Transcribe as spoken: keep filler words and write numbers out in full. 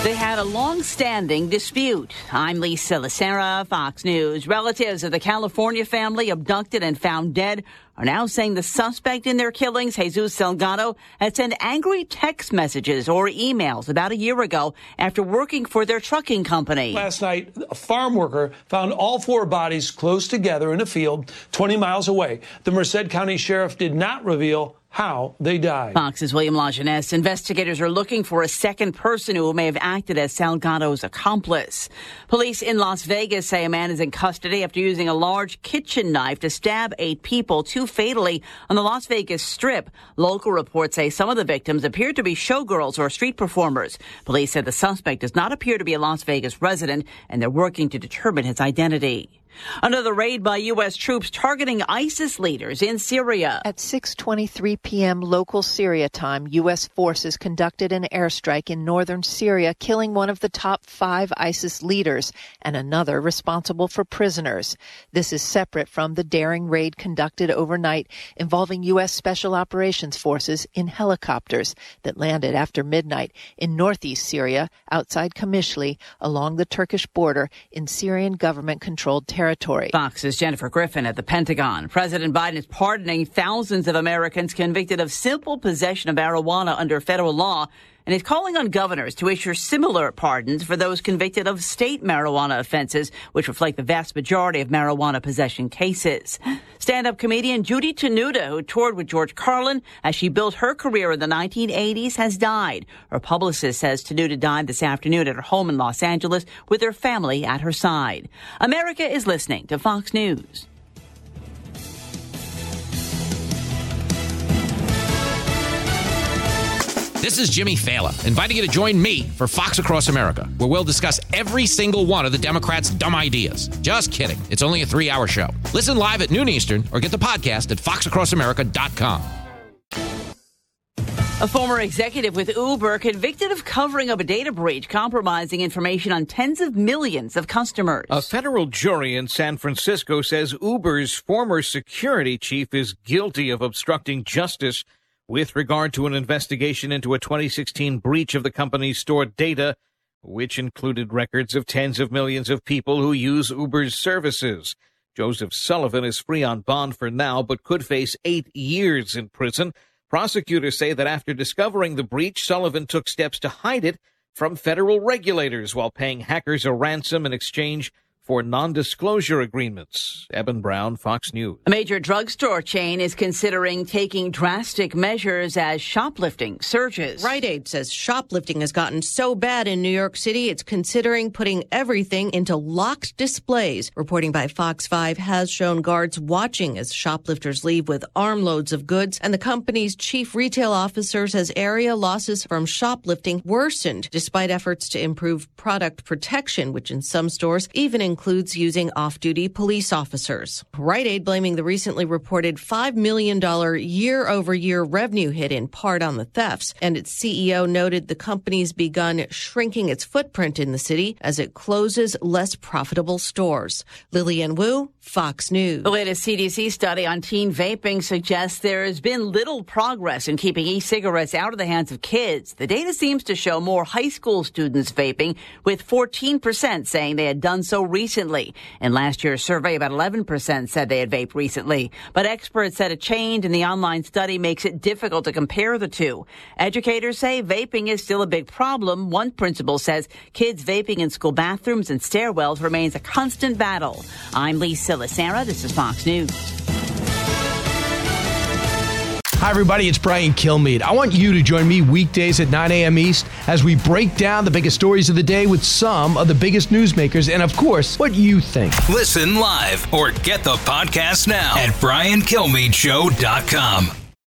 They had a long-standing dispute. I'm Lisa Lacera, Fox News. Relatives of the California family abducted and found dead are now saying the suspect in their killings, Jesus Salgado, had sent angry text messages or emails about a year ago after working for their trucking company. Last night, a farm worker found all four bodies close together in a field twenty miles away. The Merced County Sheriff did not reveal how they died. Fox's William Lajeunesse. Investigators are looking for a second person who may have acted as Salgado's accomplice. Police in Las Vegas say a man is in custody after using a large kitchen knife to stab eight people, two fatally, on the Las Vegas Strip. Local reports say some of the victims appeared to be showgirls or street performers. Police said the suspect does not appear to be a Las Vegas resident, and they're working to determine his identity. Another raid by U S troops targeting ISIS leaders in Syria. At six twenty-three p.m. local Syria time, U S forces conducted an airstrike in northern Syria, killing one of the top five ISIS leaders and another responsible for prisoners. This is separate from the daring raid conducted overnight involving U S Special Operations Forces in helicopters that landed after midnight in northeast Syria outside Qamishli along the Turkish border in Syrian government-controlled territory. Fox's Jennifer Griffin at the Pentagon. President Biden is pardoning thousands of Americans convicted of simple possession of marijuana under federal law, and is calling on governors to issue similar pardons for those convicted of state marijuana offenses, which reflect the vast majority of marijuana possession cases. Stand-up comedian Judy Tenuta, who toured with George Carlin as she built her career in the nineteen eighties, has died. Her publicist says Tenuta died this afternoon at her home in Los Angeles with her family at her side. America is listening to Fox News. This is Jimmy Fallon, inviting you to join me for Fox Across America, where we'll discuss every single one of the Democrats' dumb ideas. Just kidding. It's only a three-hour show. Listen live at noon Eastern or get the podcast at fox across america dot com. A former executive with Uber convicted of covering up a data breach, compromising information on tens of millions of customers. A federal jury in San Francisco says Uber's former security chief is guilty of obstructing justice with regard to an investigation into a twenty sixteen breach of the company's stored data, which included records of tens of millions of people who use Uber's services. Joseph Sullivan is free on bond for now, but could face eight years in prison. Prosecutors say that after discovering the breach, Sullivan took steps to hide it from federal regulators while paying hackers a ransom in exchange for non-disclosure agreements. Eben Brown, Fox News. A major drugstore chain is considering taking drastic measures as shoplifting surges. Rite Aid says shoplifting has gotten so bad in New York City, it's considering putting everything into locked displays. Reporting by Fox five has shown guards watching as shoplifters leave with armloads of goods, and the company's chief retail officer says area losses from shoplifting worsened despite efforts to improve product protection, which in some stores even includes using off-duty police officers. Rite Aid blaming the recently reported five million dollars year-over-year revenue hit in part on the thefts, and its C E O noted the company's begun shrinking its footprint in the city as it closes less profitable stores. Lillian Wu, Fox News. The latest C D C study on teen vaping suggests there has been little progress in keeping e-cigarettes out of the hands of kids. The data seems to show more high school students vaping, with fourteen percent saying they had done so recently. Recently. In last year's survey, about eleven percent said they had vaped recently. But experts said a change in the online study makes it difficult to compare the two. Educators say vaping is still a big problem. One principal says kids vaping in school bathrooms and stairwells remains a constant battle. I'm Lisa Lacera. This is Fox News. Hi, everybody. It's Brian Kilmeade. I want you to join me weekdays at nine a.m. East as we break down the biggest stories of the day with some of the biggest newsmakers and, of course, what you think. Listen live or get the podcast now at brian kilmeade show dot com.